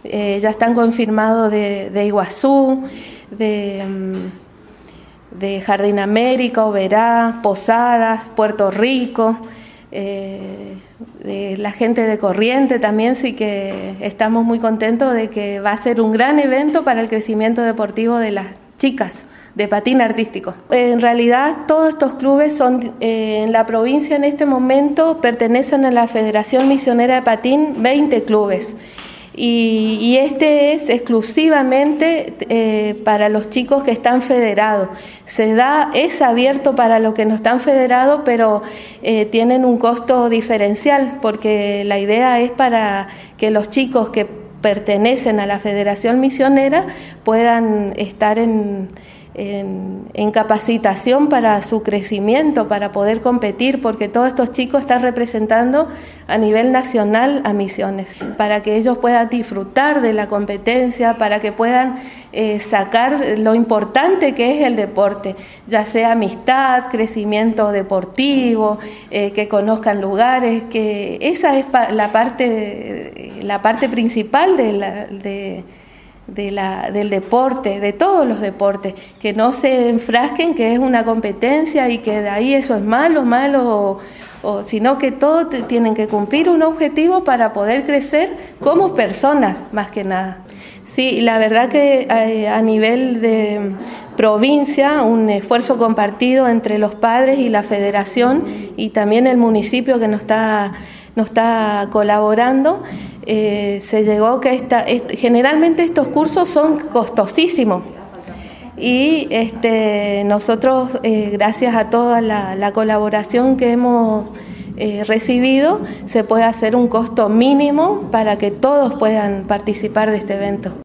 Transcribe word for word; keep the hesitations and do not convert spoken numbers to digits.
eh, ya están confirmados de, de Iguazú, de, de Jardín América, Oberá, Posadas, Puerto Rico, eh, de la gente de Corrientes también, sí que estamos muy contentos de que va a ser un gran evento para el crecimiento deportivo de las chicas de patín artístico. En realidad todos estos clubes son eh, en la provincia en este momento pertenecen a la Federación Misionera de Patín, veinte clubes. Y, y este es exclusivamente eh, para los chicos que están federados. Se da, es abierto para los que no están federados, pero eh, tienen un costo diferencial, porque la idea es para que los chicos que pertenecen a la Federación Misionera puedan estar en En, en capacitación para su crecimiento, para poder competir, porque todos estos chicos están representando a nivel nacional a Misiones, para que ellos puedan disfrutar de la competencia, para que puedan eh, sacar lo importante que es el deporte, ya sea amistad, crecimiento deportivo, eh, que conozcan lugares, que esa es pa- la parte, la parte principal de la de De la, del deporte, de todos los deportes, que no se enfrasquen que es una competencia y que de ahí eso es malo, malo, o, o, sino que todos tienen que cumplir un objetivo para poder crecer como personas, más que nada. Sí, la verdad que a, a nivel de provincia, un esfuerzo compartido entre los padres y la federación y también el municipio que nos está, nos está colaborando. Eh, se llegó que esta, este, generalmente estos cursos son costosísimos y este, nosotros, eh, gracias a toda la, la colaboración que hemos eh, recibido, se puede hacer un costo mínimo para que todos puedan participar de este evento.